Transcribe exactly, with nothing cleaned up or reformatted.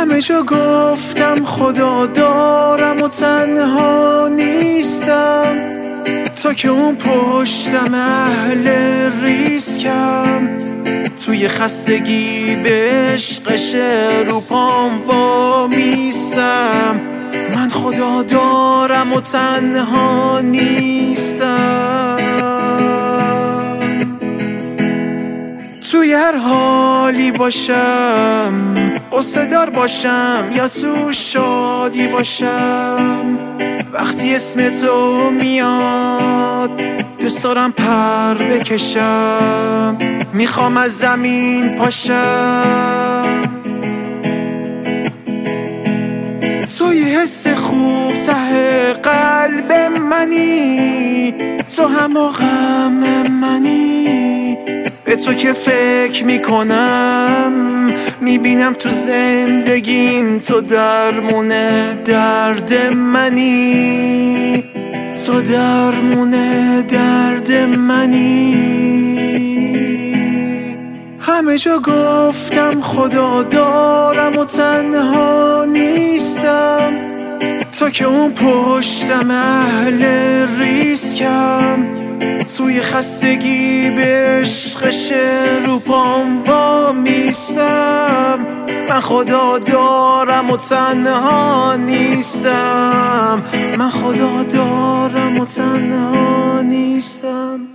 همه جا گفتم خدا دارم و تنها نیستم، تا که اون پشتم اهل ریسکم. توی خستگی به عشقش رو پام وامیستم. من خدا دارم و تنها نیستم. توی هر حالی باشم، قصه دار باشم یا تو شادی باشم، وقتی اسم تو میاد دوست دارم پر بکشم، میخوام از زمین پاشم. تو یه حس خوب ته قلب منی، تو هم و غم منی. به تو که فکر میکنم میبینم تو زندگیم تو درمون درد منی، تو درمون درد منی. همه جا گفتم خدا دارم و تنها نیستم، تا که اون پشتم اهل ریسکم. توی خستگی به عشقش رو پام وامیستم. من خدا دارم و تنها نیستم، من خدا دارم و تنها نیستم.